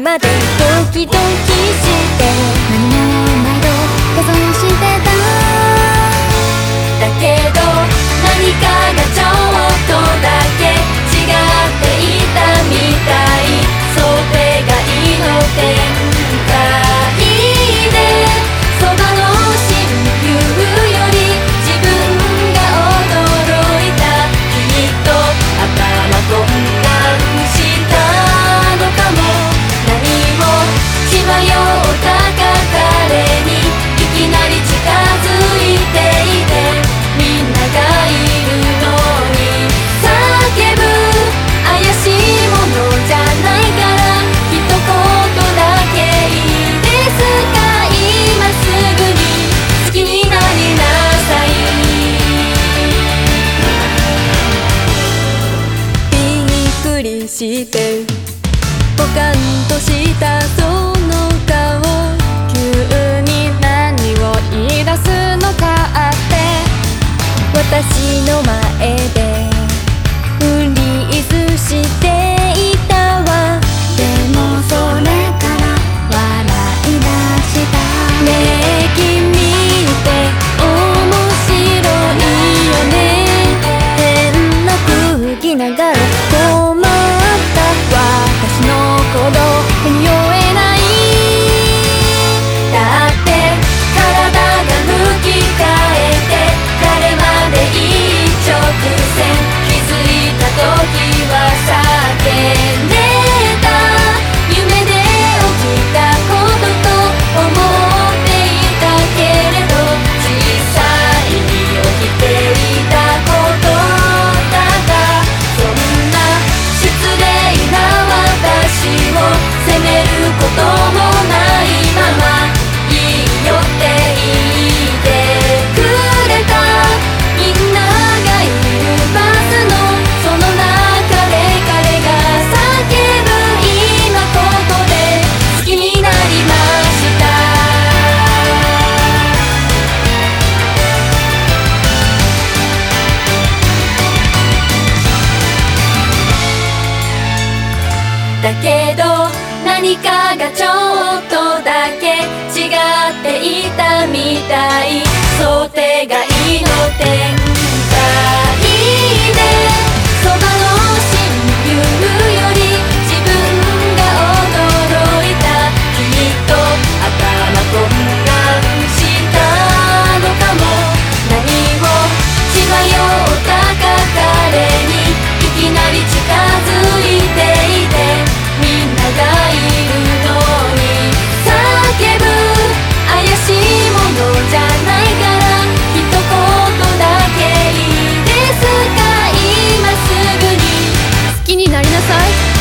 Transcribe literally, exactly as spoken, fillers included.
までドキドキして何もないと仮装してた。だけど何かがちょっとだけ違っていたみたい。想定外の展開でそばの親友より自分が驚いた。きっと頭こんなんしたのかも。何もしまようたか彼にいきなり近づいていて、みんながいるのに叫ぶ。怪しいものじゃないから一言だけいいですか。今すぐに好きになりなさい。びっくりしてポカンとしたその顔、急に何を言い出すのかって私の前でフリーズしていたわ。でもそれから笑い出した。ねえ君って面白いよね。変な空気ながら困った私のこと手に負えない。だって体が向き変えて彼まで一直線。気づいた時は叫んでた。夢で起きたことと思っていたけれど、実際に起きていたことだが、そんな失礼な私を責めることもないままいいよって言ってくれた。みんながいるバスのその中で彼が叫ぶ今ここで好きになりました。だけど何かがちょっとだけ違っていたみたい。想定外の展開でそばの親友より自分が驚いた。きっと頭こんなんしたのかも。何をしまようたか彼にいきなり近づいていて、みんながいるのに叫ぶ。怪しいものじゃないから一言だけいいですか。今すぐに好きになりなさい。